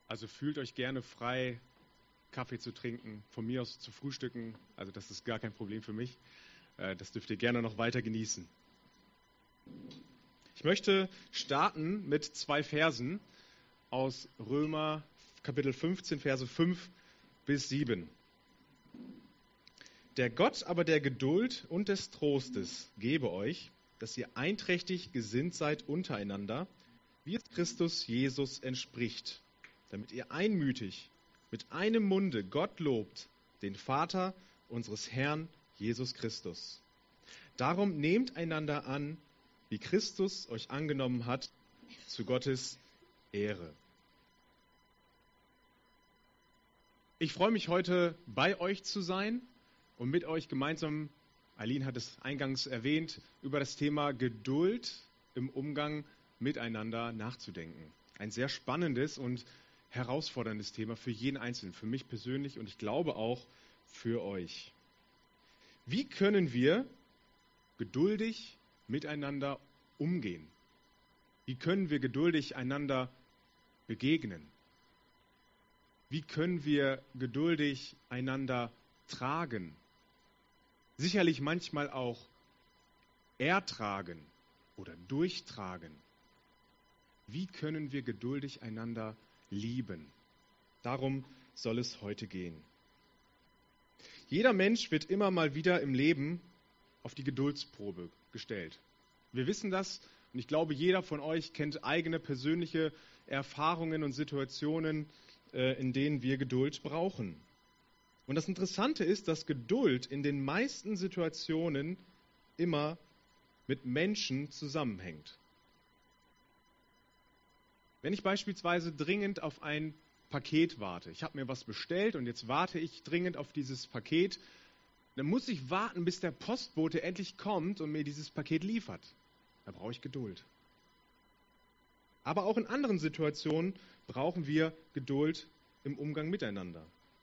Also fühlt euch gerne frei, Kaffee zu trinken, von mir aus zu frühstücken. Also das ist gar kein Problem für mich. Das dürft ihr gerne noch weiter genießen. Ich möchte starten mit 2 Versen aus Römer Kapitel 15, Verse 5 bis 7. Der Gott aber der Geduld und des Trostes gebe euch, dass ihr einträchtig gesinnt seid untereinander, wie es Christus Jesus entspricht, damit ihr einmütig mit einem Munde Gott lobt, den Vater unseres Herrn Jesus Christus. Darum nehmt einander an, wie Christus euch angenommen hat, zu Gottes Ehre. Ich freue mich heute bei euch zu sein und mit euch gemeinsam, Eileen hat es eingangs erwähnt, über das Thema Geduld im Umgang miteinander nachzudenken. Ein sehr spannendes und herausforderndes Thema für jeden Einzelnen, für mich persönlich und ich glaube auch für euch. Wie können wir geduldig miteinander umgehen? Wie können wir geduldig einander begegnen? Wie können wir geduldig einander tragen? Sicherlich manchmal auch ertragen oder durchtragen. Wie können wir geduldig einander lieben? Darum soll es heute gehen. Jeder Mensch wird immer mal wieder im Leben auf die Geduldsprobe gestellt. Wir wissen das und ich glaube, jeder von euch kennt eigene persönliche Erfahrungen und Situationen, in denen wir Geduld brauchen. Und das Interessante ist, dass Geduld in den meisten Situationen immer mit Menschen zusammenhängt. Wenn ich beispielsweise dringend auf ein Paket warte, ich habe mir was bestellt und jetzt warte ich dringend auf dieses Paket, dann muss ich warten, bis der Postbote endlich kommt und mir dieses Paket liefert. Da brauche ich Geduld. Aber auch in anderen Situationen brauchen wir Geduld im Umgang miteinander.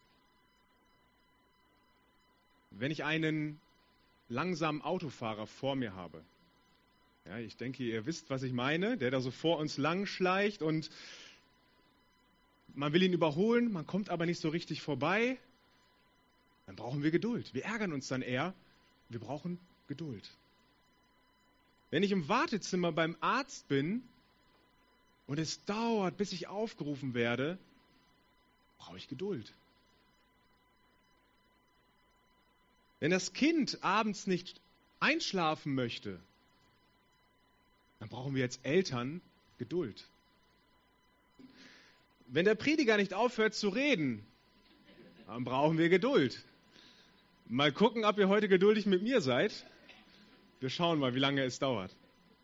Wenn ich einen langsamen Autofahrer vor mir habe, ja, ich denke, ihr wisst, was ich meine, der da so vor uns lang schleicht und man will ihn überholen, man kommt aber nicht so richtig vorbei, dann brauchen wir Geduld. Wir ärgern uns dann eher, wir brauchen Geduld. Wenn ich im Wartezimmer beim Arzt bin und es dauert, bis ich aufgerufen werde, brauche ich Geduld. Wenn das Kind abends nicht einschlafen möchte, dann brauchen wir als Eltern Geduld. Wenn der Prediger nicht aufhört zu reden, dann brauchen wir Geduld. Mal gucken, ob ihr heute geduldig mit mir seid. Wir schauen mal, wie lange es dauert.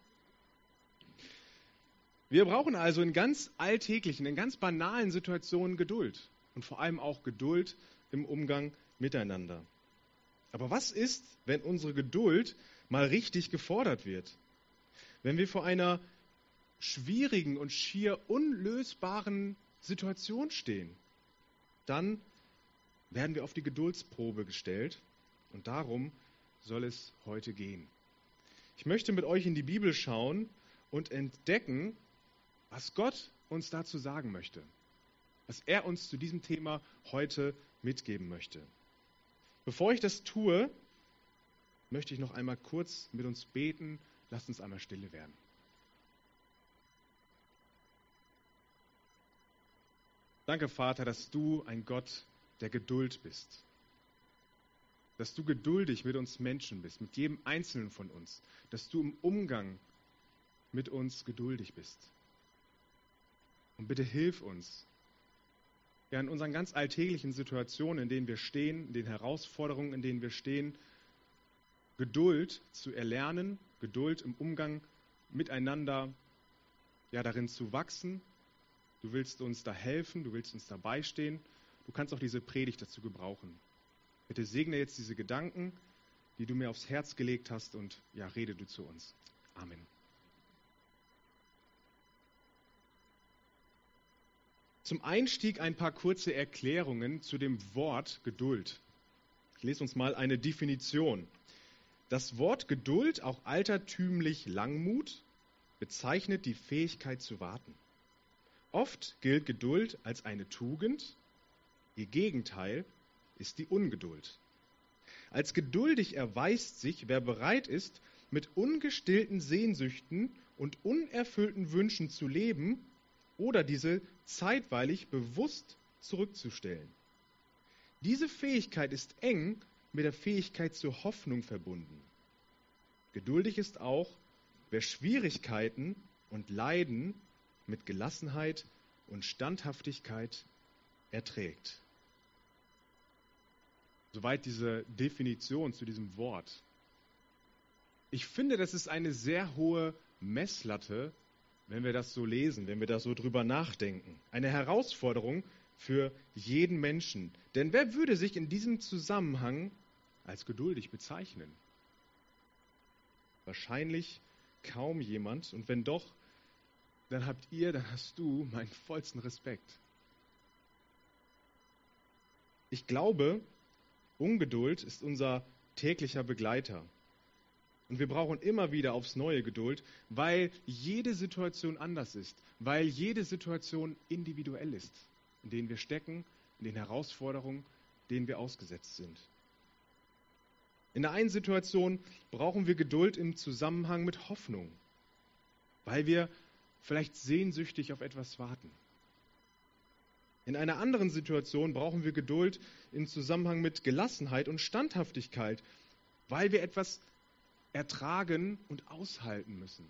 Wir brauchen also in ganz alltäglichen, in ganz banalen Situationen Geduld. Und vor allem auch Geduld im Umgang miteinander. Aber was ist, wenn unsere Geduld mal richtig gefordert wird? Wenn wir vor einer schwierigen und schier unlösbaren Situation stehen, dann werden wir auf die Geduldsprobe gestellt und darum soll es heute gehen. Ich möchte mit euch in die Bibel schauen und entdecken, was Gott uns dazu sagen möchte, was er uns zu diesem Thema heute mitgeben möchte. Bevor ich das tue, möchte ich noch einmal kurz mit uns beten. Lasst uns einmal stille werden. Danke, Vater, dass du ein Gott der Geduld bist. Dass du geduldig mit uns Menschen bist, mit jedem Einzelnen von uns. Dass du im Umgang mit uns geduldig bist. Und bitte hilf uns, ja, in unseren ganz alltäglichen Situationen, in denen wir stehen, in den Herausforderungen, in denen wir stehen, Geduld zu erlernen, Geduld im Umgang miteinander, ja, darin zu wachsen. Du willst uns da helfen, du willst uns dabei stehen. Du kannst auch diese Predigt dazu gebrauchen. Bitte segne jetzt diese Gedanken, die du mir aufs Herz gelegt hast und ja, rede du zu uns. Amen. Zum Einstieg ein paar kurze Erklärungen zu dem Wort Geduld. Ich lese uns mal eine Definition. Das Wort Geduld, auch altertümlich Langmut, bezeichnet die Fähigkeit zu warten. Oft gilt Geduld als eine Tugend, ihr Gegenteil ist die Ungeduld. Als geduldig erweist sich, wer bereit ist, mit ungestillten Sehnsüchten und unerfüllten Wünschen zu leben oder diese zeitweilig bewusst zurückzustellen. Diese Fähigkeit ist eng mit der Fähigkeit zur Hoffnung verbunden. Geduldig ist auch, wer Schwierigkeiten und Leiden mit Gelassenheit und Standhaftigkeit erträgt. Soweit diese Definition zu diesem Wort. Ich finde, das ist eine sehr hohe Messlatte, wenn wir das so lesen, wenn wir da so drüber nachdenken. Eine Herausforderung für jeden Menschen. Denn wer würde sich in diesem Zusammenhang als geduldig bezeichnen? Wahrscheinlich kaum jemand. Und wenn doch, dann hast du meinen vollsten Respekt. Ich glaube, Ungeduld ist unser täglicher Begleiter. Und wir brauchen immer wieder aufs Neue Geduld, weil jede Situation anders ist, weil jede Situation individuell ist, in denen wir stecken, in den Herausforderungen, denen wir ausgesetzt sind. In der einen Situation brauchen wir Geduld im Zusammenhang mit Hoffnung, weil wir vielleicht sehnsüchtig auf etwas warten. In einer anderen Situation brauchen wir Geduld im Zusammenhang mit Gelassenheit und Standhaftigkeit, weil wir etwas ertragen und aushalten müssen.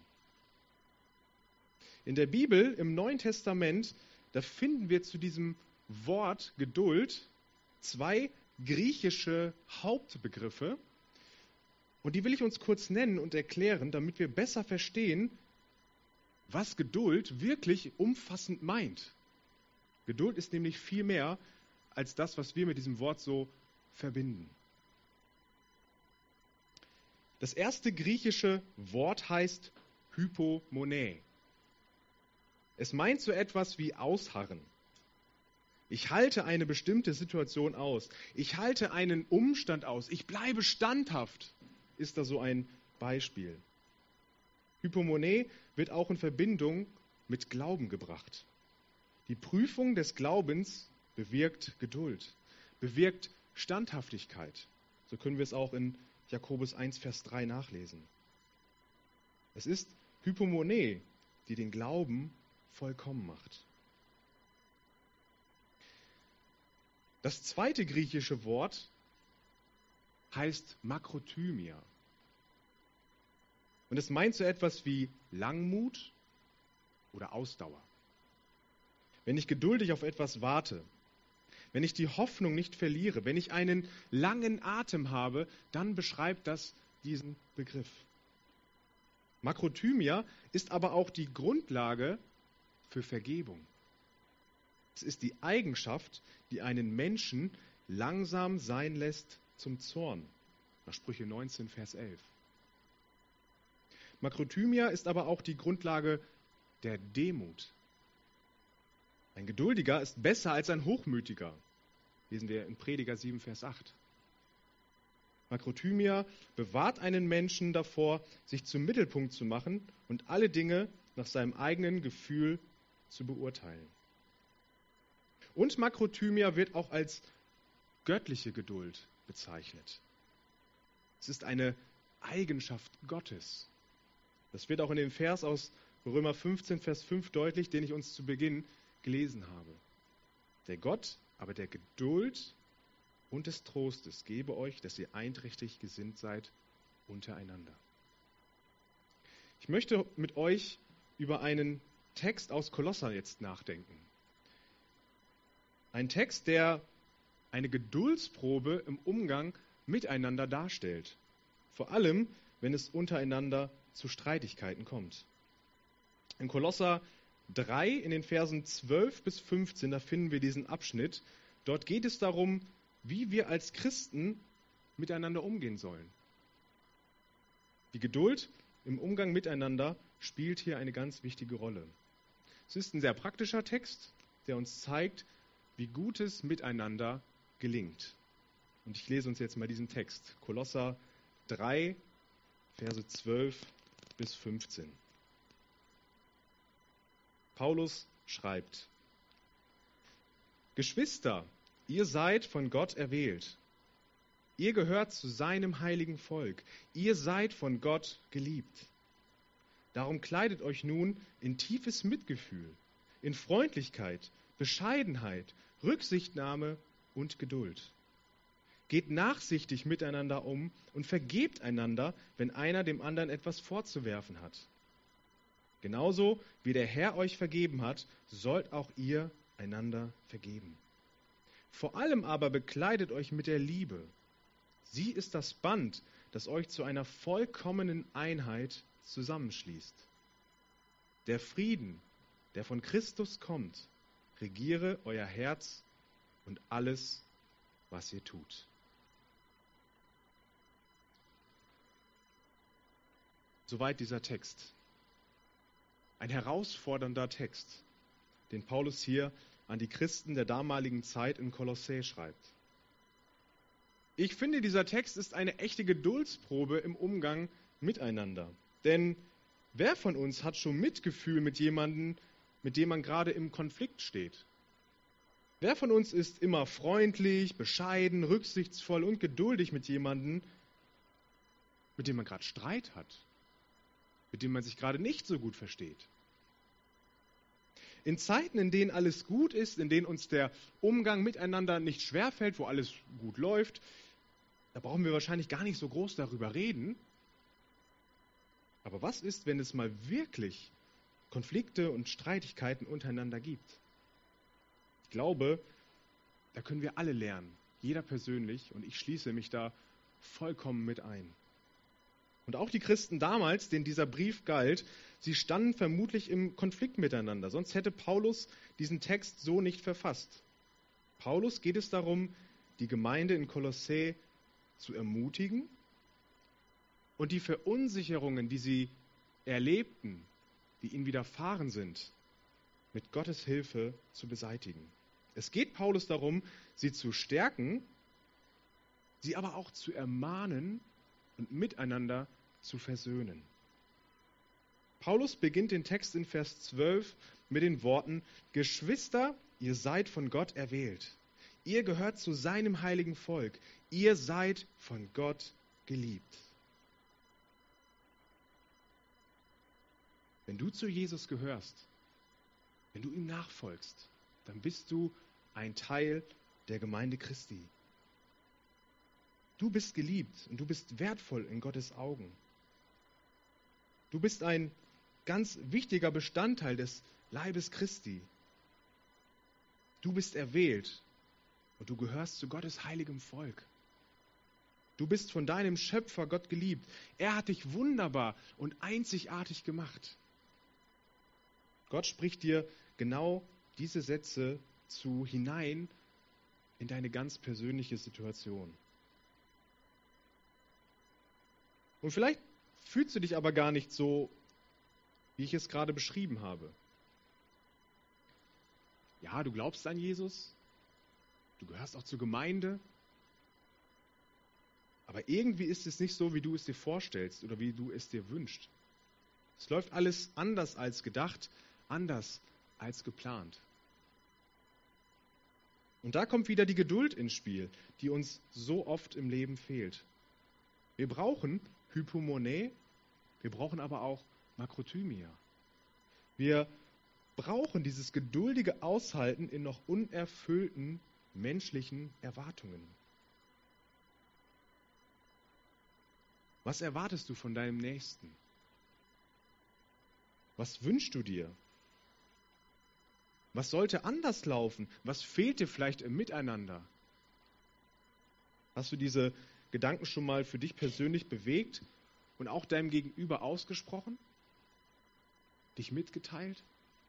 In der Bibel, im Neuen Testament, da finden wir zu diesem Wort Geduld 2 griechische Hauptbegriffe. Und die will ich uns kurz nennen und erklären, damit wir besser verstehen, was Geduld wirklich umfassend meint. Geduld ist nämlich viel mehr als das, was wir mit diesem Wort so verbinden. Das erste griechische Wort heißt Hypomone. Es meint so etwas wie ausharren. Ich halte eine bestimmte Situation aus. Ich halte einen Umstand aus. Ich bleibe standhaft, ist da so ein Beispiel. Hypomone wird auch in Verbindung mit Glauben gebracht. Die Prüfung des Glaubens bewirkt Geduld, bewirkt Standhaftigkeit. So können wir es auch in Jakobus 1, Vers 3 nachlesen. Es ist Hypomone, die den Glauben vollkommen macht. Das zweite griechische Wort heißt Makrothymia. Und es meint so etwas wie Langmut oder Ausdauer. Wenn ich geduldig auf etwas warte, wenn ich die Hoffnung nicht verliere, wenn ich einen langen Atem habe, dann beschreibt das diesen Begriff. Makrothymia ist aber auch die Grundlage für Vergebung. Es ist die Eigenschaft, die einen Menschen langsam sein lässt zum Zorn. Nach Sprüche 19, Vers 11. Makrothymia ist aber auch die Grundlage der Demut. Ein Geduldiger ist besser als ein Hochmütiger. Lesen wir in Prediger 7, Vers 8. Makrothymia bewahrt einen Menschen davor, sich zum Mittelpunkt zu machen und alle Dinge nach seinem eigenen Gefühl zu beurteilen. Und Makrothymia wird auch als göttliche Geduld bezeichnet. Es ist eine Eigenschaft Gottes. Das wird auch in dem Vers aus Römer 15, Vers 5 deutlich, den ich uns zu Beginn gelesen habe. Der Gott aber der Geduld und des Trostes gebe euch, dass ihr einträchtig gesinnt seid untereinander. Ich möchte mit euch über einen Text aus Kolosser jetzt nachdenken. Ein Text, der eine Geduldsprobe im Umgang miteinander darstellt. Vor allem, wenn es untereinander zu Streitigkeiten kommt. In Kolosser 3, in den Versen 12 bis 15, da finden wir diesen Abschnitt. Dort geht es darum, wie wir als Christen miteinander umgehen sollen. Die Geduld im Umgang miteinander spielt hier eine ganz wichtige Rolle. Es ist ein sehr praktischer Text, der uns zeigt, wie gutes Miteinander gelingt. Und ich lese uns jetzt mal diesen Text. Kolosser 3, Verse 12 bis 15. Paulus schreibt: Geschwister, ihr seid von Gott erwählt. Ihr gehört zu seinem heiligen Volk. Ihr seid von Gott geliebt. Darum kleidet euch nun in tiefes Mitgefühl, in Freundlichkeit, Bescheidenheit, Rücksichtnahme und Geduld. Geht nachsichtig miteinander um und vergebt einander, wenn einer dem anderen etwas vorzuwerfen hat. Genauso wie der Herr euch vergeben hat, sollt auch ihr einander vergeben. Vor allem aber bekleidet euch mit der Liebe. Sie ist das Band, das euch zu einer vollkommenen Einheit zusammenschließt. Der Frieden, der von Christus kommt, regiere euer Herz und alles, was ihr tut. Soweit dieser Text. Ein herausfordernder Text, den Paulus hier an die Christen der damaligen Zeit in Kolossä schreibt. Ich finde, dieser Text ist eine echte Geduldsprobe im Umgang miteinander. Denn wer von uns hat schon Mitgefühl mit jemandem, mit dem man gerade im Konflikt steht? Wer von uns ist immer freundlich, bescheiden, rücksichtsvoll und geduldig mit jemandem, mit dem man gerade Streit hat, mit dem man sich gerade nicht so gut versteht? In Zeiten, in denen alles gut ist, in denen uns der Umgang miteinander nicht schwerfällt, wo alles gut läuft, da brauchen wir wahrscheinlich gar nicht so groß darüber reden. Aber was ist, wenn es mal wirklich Konflikte und Streitigkeiten untereinander gibt? Ich glaube, da können wir alle lernen, jeder persönlich, und ich schließe mich da vollkommen mit ein. Und auch die Christen damals, denen dieser Brief galt, sie standen vermutlich im Konflikt miteinander. Sonst hätte Paulus diesen Text so nicht verfasst. Paulus geht es darum, die Gemeinde in Kolossä zu ermutigen und die Verunsicherungen, die sie erlebten, die ihnen widerfahren sind, mit Gottes Hilfe zu beseitigen. Es geht Paulus darum, sie zu stärken, sie aber auch zu ermahnen und miteinander zu versöhnen. Paulus beginnt den Text in Vers 12 mit den Worten: Geschwister, ihr seid von Gott erwählt. Ihr gehört zu seinem heiligen Volk. Ihr seid von Gott geliebt. Wenn du zu Jesus gehörst, wenn du ihm nachfolgst, dann bist du ein Teil der Gemeinde Christi. Du bist geliebt und du bist wertvoll in Gottes Augen. Du bist ein ganz wichtiger Bestandteil des Leibes Christi. Du bist erwählt und du gehörst zu Gottes heiligem Volk. Du bist von deinem Schöpfer Gott geliebt. Er hat dich wunderbar und einzigartig gemacht. Gott spricht dir genau diese Sätze hinein in deine ganz persönliche Situation. Und vielleicht fühlst du dich aber gar nicht so, wie ich es gerade beschrieben habe. Ja, du glaubst an Jesus, du gehörst auch zur Gemeinde, aber irgendwie ist es nicht so, wie du es dir vorstellst oder wie du es dir wünschst. Es läuft alles anders als gedacht, anders als geplant. Und da kommt wieder die Geduld ins Spiel, die uns so oft im Leben fehlt. Wir brauchen Hypomone, wir brauchen aber auch Makrothymia. Wir brauchen dieses geduldige Aushalten in noch unerfüllten menschlichen Erwartungen. Was erwartest du von deinem Nächsten? Was wünschst du dir? Was sollte anders laufen? Was fehlt dir vielleicht im Miteinander? Hast du diese Gedanken schon mal für dich persönlich bewegt und auch deinem Gegenüber ausgesprochen? Dich mitgeteilt?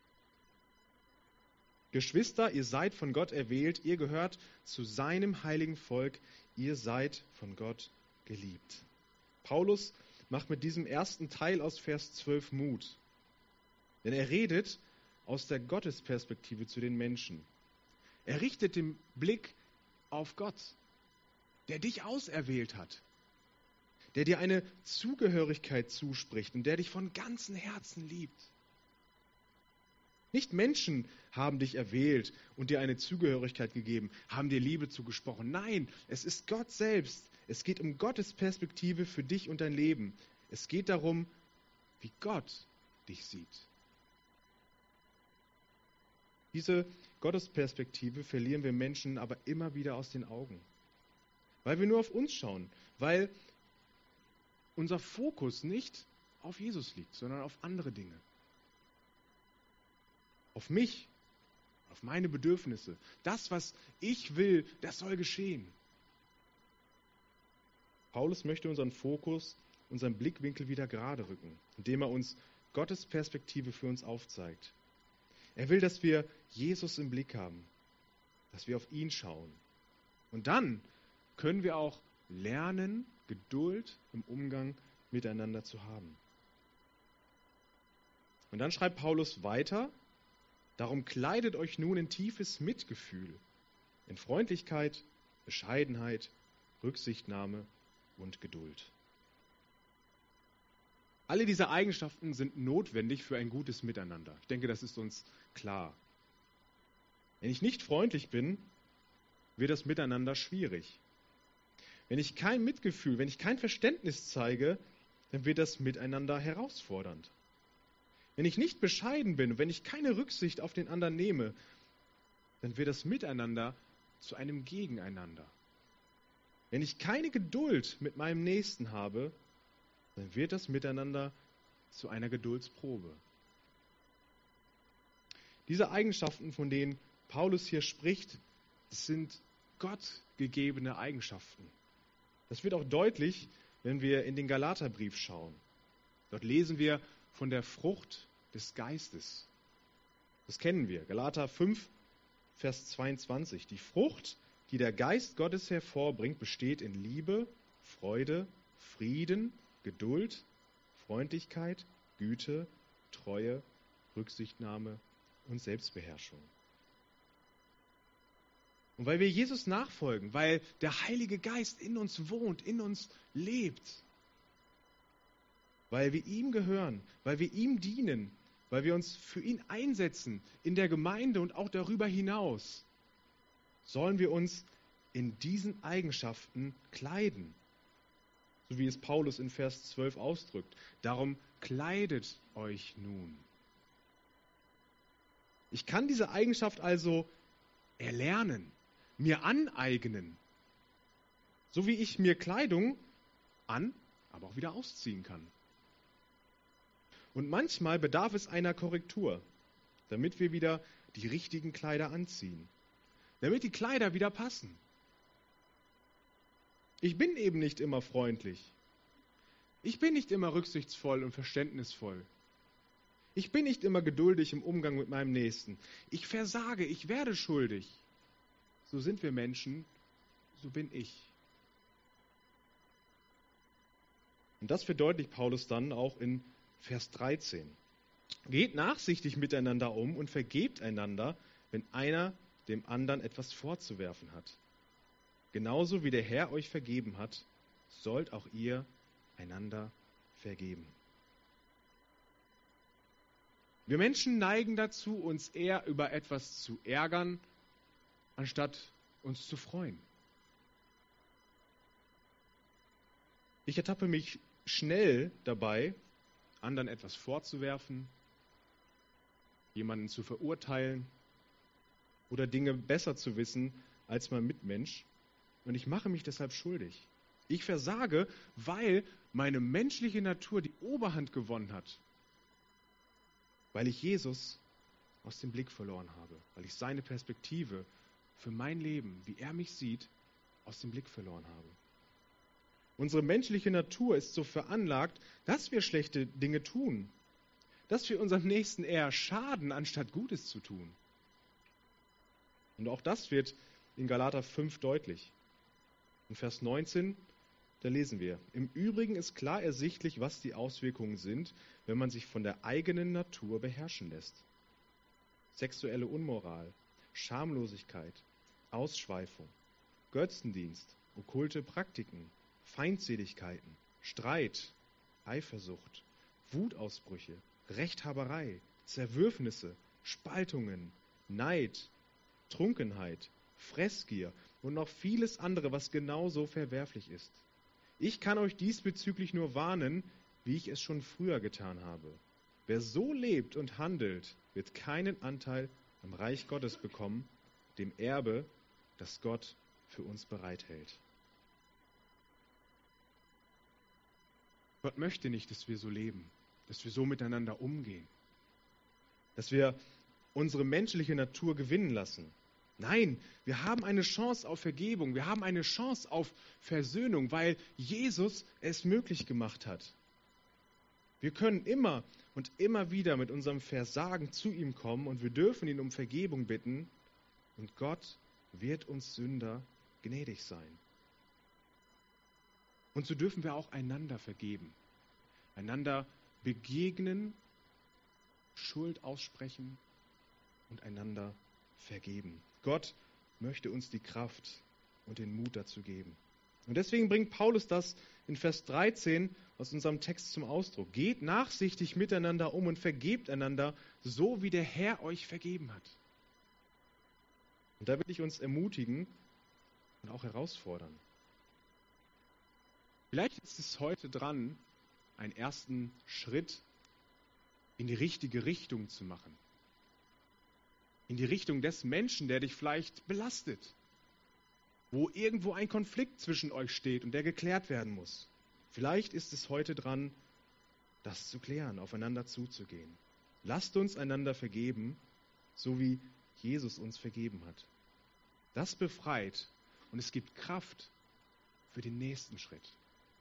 Geschwister, ihr seid von Gott erwählt, ihr gehört zu seinem heiligen Volk, ihr seid von Gott geliebt. Paulus macht mit diesem ersten Teil aus Vers 12 Mut. Denn er redet aus der Gottesperspektive zu den Menschen. Er richtet den Blick auf Gott, der dich auserwählt hat, der dir eine Zugehörigkeit zuspricht und der dich von ganzem Herzen liebt. Nicht Menschen haben dich erwählt und dir eine Zugehörigkeit gegeben, haben dir Liebe zugesprochen. Nein, es ist Gott selbst. Es geht um Gottes Perspektive für dich und dein Leben. Es geht darum, wie Gott dich sieht. Diese Gottesperspektive verlieren wir Menschen aber immer wieder aus den Augen, weil wir nur auf uns schauen, weil unser Fokus nicht auf Jesus liegt, sondern auf andere Dinge. Auf mich, auf meine Bedürfnisse. Das, was ich will, das soll geschehen. Paulus möchte unseren Fokus, unseren Blickwinkel wieder gerade rücken, indem er uns Gottes Perspektive für uns aufzeigt. Er will, dass wir Jesus im Blick haben, dass wir auf ihn schauen. Und dann können wir auch lernen, Geduld im Umgang miteinander zu haben. Und dann schreibt Paulus weiter: Darum kleidet euch nun in tiefes Mitgefühl, in Freundlichkeit, Bescheidenheit, Rücksichtnahme und Geduld. Alle diese Eigenschaften sind notwendig für ein gutes Miteinander. Ich denke, das ist uns klar. Wenn ich nicht freundlich bin, wird das Miteinander schwierig. Wenn ich kein Mitgefühl, wenn ich kein Verständnis zeige, dann wird das Miteinander herausfordernd. Wenn ich nicht bescheiden bin, wenn ich keine Rücksicht auf den anderen nehme, dann wird das Miteinander zu einem Gegeneinander. Wenn ich keine Geduld mit meinem Nächsten habe, dann wird das Miteinander zu einer Geduldsprobe. Diese Eigenschaften, von denen Paulus hier spricht, das sind Gott gegebene Eigenschaften. Das wird auch deutlich, wenn wir in den Galaterbrief schauen. Dort lesen wir von der Frucht des Geistes. Das kennen wir. Galater 5, Vers 22. Die Frucht, die der Geist Gottes hervorbringt, besteht in Liebe, Freude, Frieden, Geduld, Freundlichkeit, Güte, Treue, Rücksichtnahme und Selbstbeherrschung. Und weil wir Jesus nachfolgen, weil der Heilige Geist in uns wohnt, in uns lebt, weil wir ihm gehören, weil wir ihm dienen, weil wir uns für ihn einsetzen in der Gemeinde und auch darüber hinaus, sollen wir uns in diesen Eigenschaften kleiden. So wie es Paulus in Vers 12 ausdrückt. Darum kleidet euch nun. Ich kann diese Eigenschaft also erlernen, mir aneignen. So wie ich mir Kleidung an, aber auch wieder ausziehen kann. Und manchmal bedarf es einer Korrektur, damit wir wieder die richtigen Kleider anziehen. Damit die Kleider wieder passen. Ich bin eben nicht immer freundlich. Ich bin nicht immer rücksichtsvoll und verständnisvoll. Ich bin nicht immer geduldig im Umgang mit meinem Nächsten. Ich versage, ich werde schuldig. So sind wir Menschen, so bin ich. Und das verdeutlicht Paulus dann auch in Vers 13. Geht nachsichtig miteinander um und vergebt einander, wenn einer dem anderen etwas vorzuwerfen hat. Genauso wie der Herr euch vergeben hat, sollt auch ihr einander vergeben. Wir Menschen neigen dazu, uns eher über etwas zu ärgern, anstatt uns zu freuen. Ich ertappe mich schnell dabei, anderen etwas vorzuwerfen, jemanden zu verurteilen oder Dinge besser zu wissen als mein Mitmensch. Und ich mache mich deshalb schuldig. Ich versage, weil meine menschliche Natur die Oberhand gewonnen hat. Weil ich Jesus aus dem Blick verloren habe. Weil ich seine Perspektive für mein Leben, wie er mich sieht, aus dem Blick verloren habe. Unsere menschliche Natur ist so veranlagt, dass wir schlechte Dinge tun. Dass wir unserem Nächsten eher schaden, anstatt Gutes zu tun. Und auch das wird in Galater 5 deutlich. In Vers 19, da lesen wir: Im Übrigen ist klar ersichtlich, was die Auswirkungen sind, wenn man sich von der eigenen Natur beherrschen lässt. Sexuelle Unmoral, Schamlosigkeit, Ausschweifung, Götzendienst, okkulte Praktiken, Feindseligkeiten, Streit, Eifersucht, Wutausbrüche, Rechthaberei, Zerwürfnisse, Spaltungen, Neid, Trunkenheit, Fressgier und noch vieles andere, was genauso verwerflich ist. Ich kann euch diesbezüglich nur warnen, wie ich es schon früher getan habe. Wer so lebt und handelt, wird keinen Anteil am Reich Gottes bekommen, dem Erbe, das Gott für uns bereithält. Gott möchte nicht, dass wir so leben, dass wir so miteinander umgehen, dass wir unsere menschliche Natur gewinnen lassen. Nein, wir haben eine Chance auf Vergebung, wir haben eine Chance auf Versöhnung, weil Jesus es möglich gemacht hat. Wir können immer und immer wieder mit unserem Versagen zu ihm kommen und wir dürfen ihn um Vergebung bitten und Gott wird uns Sünder gnädig sein. Und so dürfen wir auch einander vergeben, einander begegnen, Schuld aussprechen und einander vergeben. Gott möchte uns die Kraft und den Mut dazu geben. Und deswegen bringt Paulus das in Vers 13 aus unserem Text zum Ausdruck. Geht nachsichtig miteinander um und vergebt einander, so wie der Herr euch vergeben hat. Und da will ich uns ermutigen und auch herausfordern. Vielleicht ist es heute dran, einen ersten Schritt in die richtige Richtung zu machen. In die Richtung des Menschen, der dich vielleicht belastet. Wo irgendwo ein Konflikt zwischen euch steht und der geklärt werden muss. Vielleicht ist es heute dran, das zu klären, aufeinander zuzugehen. Lasst uns einander vergeben, so wie Jesus uns vergeben hat. Das befreit und es gibt Kraft für den nächsten Schritt.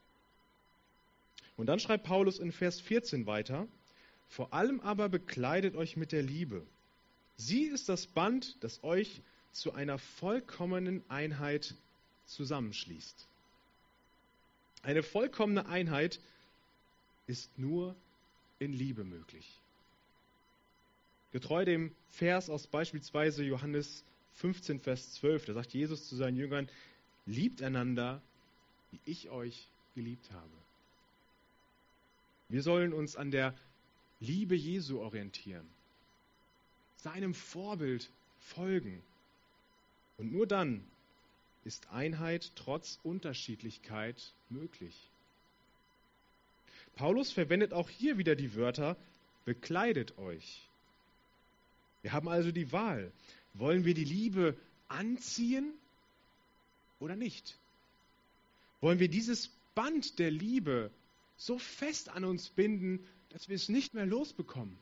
Und dann schreibt Paulus in Vers 14 weiter, vor allem aber bekleidet euch mit der Liebe. Sie ist das Band, das euch zu einer vollkommenen Einheit zusammenschließt. Eine vollkommene Einheit ist nur in Liebe möglich. Getreu dem Vers aus beispielsweise Johannes 15, Vers 12, da sagt Jesus zu seinen Jüngern, liebt einander, wie ich euch geliebt habe. Wir sollen uns an der Liebe Jesu orientieren, seinem Vorbild folgen. Und nur dann ist Einheit trotz Unterschiedlichkeit möglich. Paulus verwendet auch hier wieder die Wörter, bekleidet euch. Wir haben also die Wahl. Wollen wir die Liebe anziehen oder nicht? Wollen wir dieses Band der Liebe so fest an uns binden, dass wir es nicht mehr losbekommen?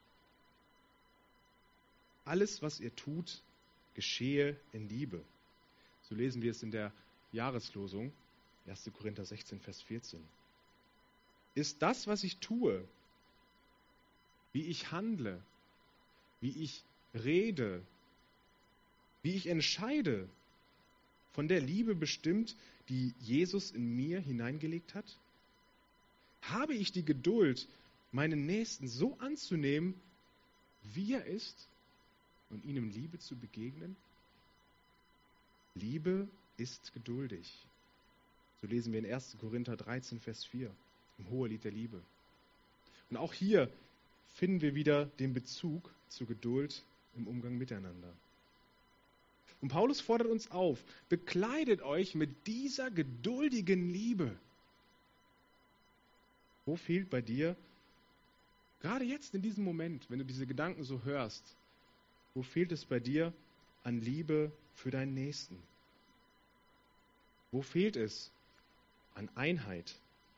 Alles, was ihr tut, geschehe in Liebe. So lesen wir es in der Jahreslosung, 1. Korinther 16, Vers 14. Ist das, was ich tue, wie ich handle, wie ich rede, wie ich entscheide, von der Liebe bestimmt, die Jesus in mir hineingelegt hat? Habe ich die Geduld, meinen Nächsten so anzunehmen, wie er ist und ihm in Liebe zu begegnen? Liebe ist geduldig. So lesen wir in 1. Korinther 13, Vers 4, im Hohelied der Liebe. Und auch hier finden wir wieder den Bezug zur Geduld im Umgang miteinander. Und Paulus fordert uns auf, bekleidet euch mit dieser geduldigen Liebe. Wo fehlt bei dir, gerade jetzt in diesem Moment, wenn du diese Gedanken so hörst, wo fehlt es bei dir an Liebe für deinen Nächsten? Wo fehlt es an Einheit?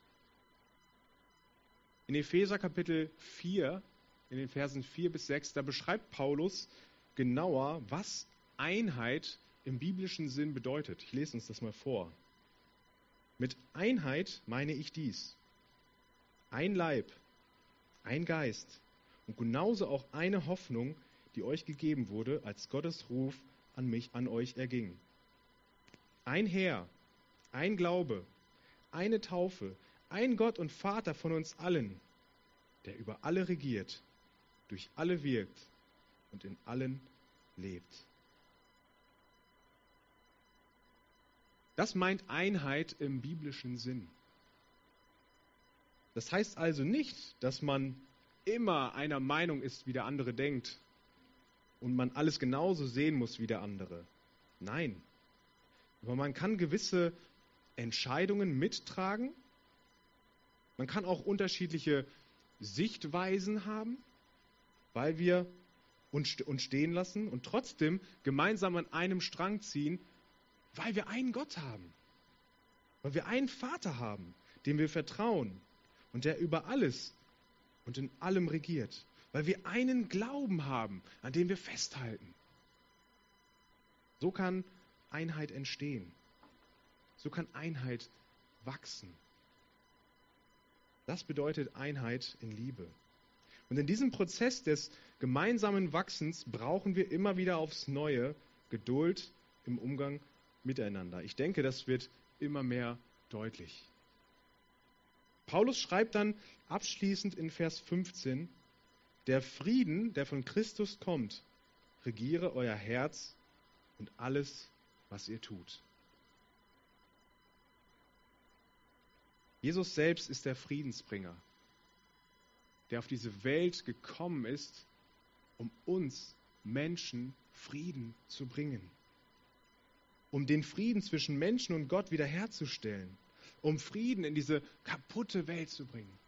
In Epheser Kapitel 4, in den Versen 4 bis 6, da beschreibt Paulus genauer, was Einheit im biblischen Sinn bedeutet. Ich lese uns das mal vor. Mit Einheit meine ich dies. Ein Leib, ein Geist und genauso auch eine Hoffnung, die euch gegeben wurde, als Gottes Ruf an euch erging. Ein Herr, ein Glaube, eine Taufe, ein Gott und Vater von uns allen, der über alle regiert, durch alle wirkt und in allen lebt. Das meint Einheit im biblischen Sinn. Das heißt also nicht, dass man immer einer Meinung ist, wie der andere denkt, und man alles genauso sehen muss wie der andere. Nein. Aber man kann gewisse Entscheidungen mittragen. Man kann auch unterschiedliche Sichtweisen haben, weil wir uns stehen lassen und trotzdem gemeinsam an einem Strang ziehen, weil wir einen Gott haben. Weil wir einen Vater haben, dem wir vertrauen und der über alles und in allem regiert. Weil wir einen Glauben haben, an dem wir festhalten. So kann Einheit entstehen. So kann Einheit wachsen. Das bedeutet Einheit in Liebe. Und in diesem Prozess des gemeinsamen Wachsens brauchen wir immer wieder aufs Neue Geduld im Umgang miteinander. Ich denke, das wird immer mehr deutlich. Paulus schreibt dann abschließend in Vers 15, der Frieden, der von Christus kommt, regiere euer Herz und alles, was ihr tut. Jesus selbst ist der Friedensbringer, der auf diese Welt gekommen ist, um uns Menschen Frieden zu bringen. Um den Frieden zwischen Menschen und Gott wiederherzustellen. Um Frieden in diese kaputte Welt zu bringen.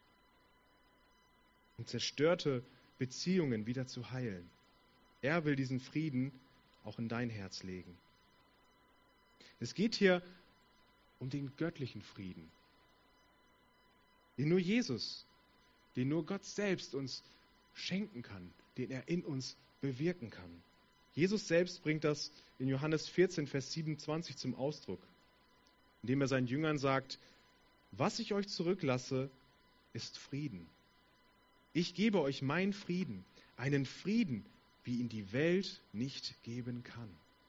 Um zerstörte Beziehungen wieder zu heilen. Er will diesen Frieden auch in dein Herz legen. Es geht hier um den göttlichen Frieden, den nur Jesus, den nur Gott selbst uns schenken kann, den er in uns bewirken kann. Jesus selbst bringt das in Johannes 14, Vers 27 zum Ausdruck, indem er seinen Jüngern sagt, was ich euch zurücklasse, ist Frieden. Ich gebe euch meinen Frieden, einen Frieden, wie ihn die Welt nicht geben kann.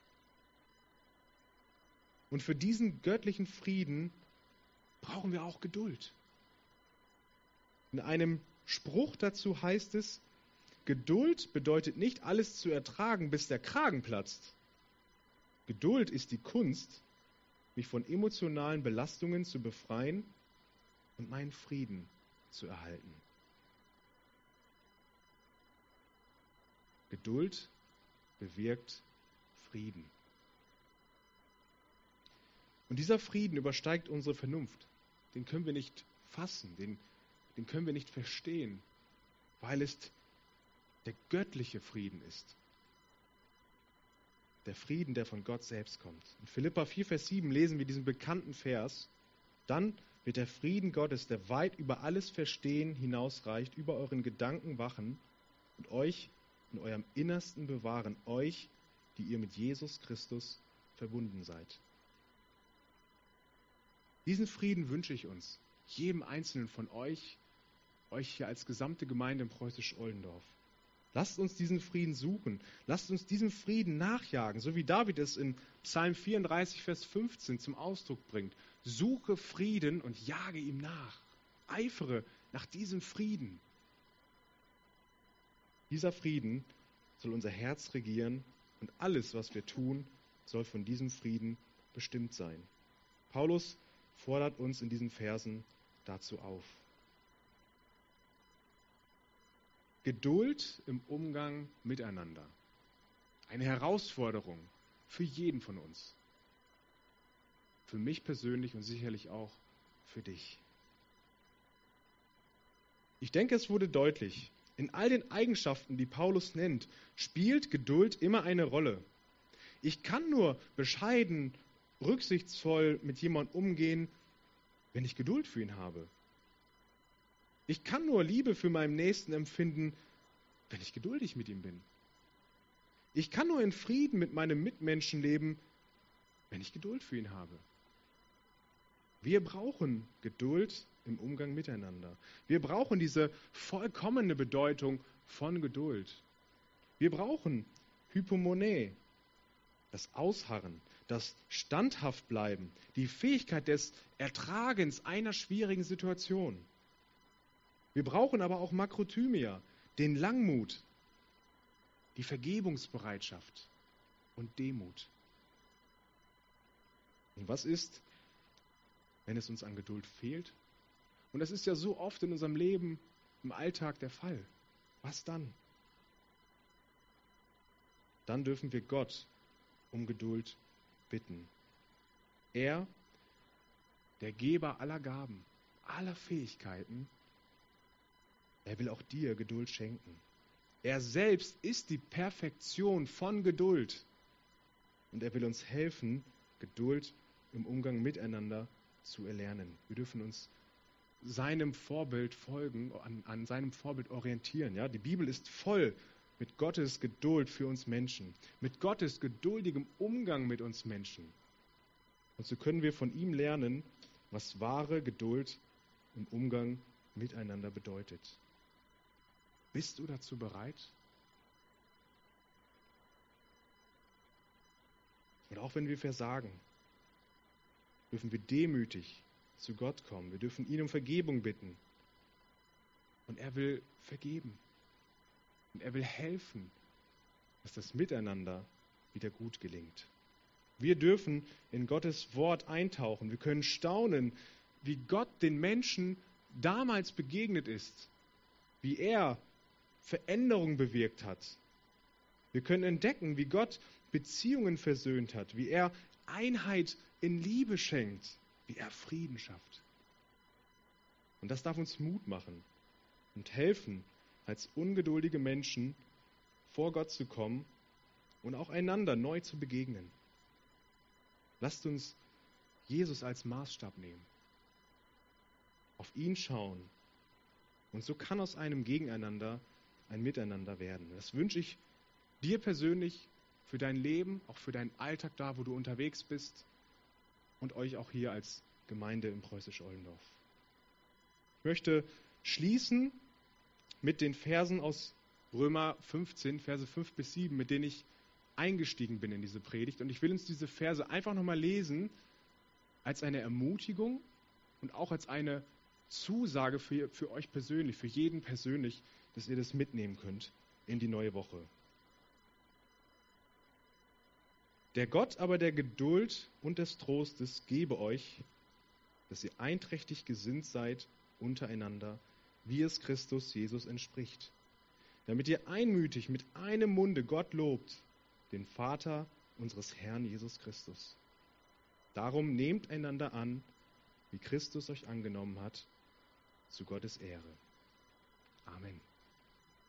Und für diesen göttlichen Frieden brauchen wir auch Geduld. In einem Spruch dazu heißt es, Geduld bedeutet nicht alles zu ertragen, bis der Kragen platzt. Geduld ist die Kunst, mich von emotionalen Belastungen zu befreien und meinen Frieden zu erhalten. Geduld bewirkt Frieden. Und dieser Frieden übersteigt unsere Vernunft. Den können wir nicht fassen, den können wir nicht verstehen, weil es der göttliche Frieden ist. Der Frieden, der von Gott selbst kommt. In Philipper 4, Vers 7 lesen wir diesen bekannten Vers. Dann wird der Frieden Gottes, der weit über alles Verstehen hinausreicht, über euren Gedanken wachen und euch in eurem Innersten bewahren, euch, die ihr mit Jesus Christus verbunden seid. Diesen Frieden wünsche ich uns, jedem Einzelnen von euch hier als gesamte Gemeinde in Preußisch-Oldendorf. Lasst uns diesen Frieden suchen. Lasst uns diesem Frieden nachjagen, so wie David es in Psalm 34, Vers 15 zum Ausdruck bringt. Suche Frieden und jage ihm nach. Eifere nach diesem Frieden. Dieser Frieden soll unser Herz regieren und alles, was wir tun, soll von diesem Frieden bestimmt sein. Paulus fordert uns in diesen Versen dazu auf. Geduld im Umgang miteinander. Eine Herausforderung für jeden von uns. Für mich persönlich und sicherlich auch für dich. Ich denke, es wurde deutlich, in all den Eigenschaften, die Paulus nennt, spielt Geduld immer eine Rolle. Ich kann nur bescheiden, rücksichtsvoll mit jemandem umgehen, wenn ich Geduld für ihn habe. Ich kann nur Liebe für meinen Nächsten empfinden, wenn ich geduldig mit ihm bin. Ich kann nur in Frieden mit meinem Mitmenschen leben, wenn ich Geduld für ihn habe. Wir brauchen Geduld im Umgang miteinander. Wir brauchen diese vollkommene Bedeutung von Geduld. Wir brauchen Hypomone, das Ausharren, das Standhaftbleiben, die Fähigkeit des Ertragens einer schwierigen Situation. Wir brauchen aber auch Makrothymia, den Langmut, die Vergebungsbereitschaft und Demut. Und was ist, wenn es uns an Geduld fehlt? Und das ist ja so oft in unserem Leben, im Alltag der Fall. Was dann? dann dürfen wir Gott um Geduld bitten. Er, der Geber aller Gaben, aller Fähigkeiten, er will auch dir Geduld schenken. Er selbst ist die Perfektion von Geduld. Und er will uns helfen, Geduld im Umgang miteinander zu erlernen. Wir dürfen uns seinem Vorbild folgen, an seinem Vorbild orientieren. Ja? Die Bibel ist voll mit Gottes Geduld für uns Menschen, mit Gottes geduldigem Umgang mit uns Menschen. Und so können wir von ihm lernen, was wahre Geduld im Umgang miteinander bedeutet. Bist du dazu bereit? Und auch wenn wir versagen, dürfen wir demütig zu Gott kommen. Wir dürfen ihn um Vergebung bitten. Und er will vergeben. Und er will helfen, dass das Miteinander wieder gut gelingt. Wir dürfen in Gottes Wort eintauchen. Wir können staunen, wie Gott den Menschen damals begegnet ist, wie er Veränderung bewirkt hat. Wir können entdecken, wie Gott Beziehungen versöhnt hat, wie er Einheit in Liebe schenkt, wie er Frieden schafft. Und das darf uns Mut machen und helfen, als ungeduldige Menschen vor Gott zu kommen und auch einander neu zu begegnen. Lasst uns Jesus als Maßstab nehmen, auf ihn schauen. Und so kann aus einem Gegeneinander ein Miteinander werden. Das wünsche ich dir persönlich für dein Leben, auch für deinen Alltag da, wo du unterwegs bist und euch auch hier als Gemeinde im Preußisch-Ollendorf. Ich möchte schließen mit den Versen aus Römer 15, Verse 5 bis 7, mit denen ich eingestiegen bin in diese Predigt. Und ich will uns diese Verse einfach nochmal lesen als eine Ermutigung und auch als eine Zusage für euch persönlich, für jeden persönlich, dass ihr das mitnehmen könnt in die neue Woche. Der Gott aber der Geduld und des Trostes gebe euch, dass ihr einträchtig gesinnt seid untereinander, wie es Christus Jesus entspricht, damit ihr einmütig mit einem Munde Gott lobt, den Vater unseres Herrn Jesus Christus. Darum nehmt einander an, wie Christus euch angenommen hat, zu Gottes Ehre. Amen.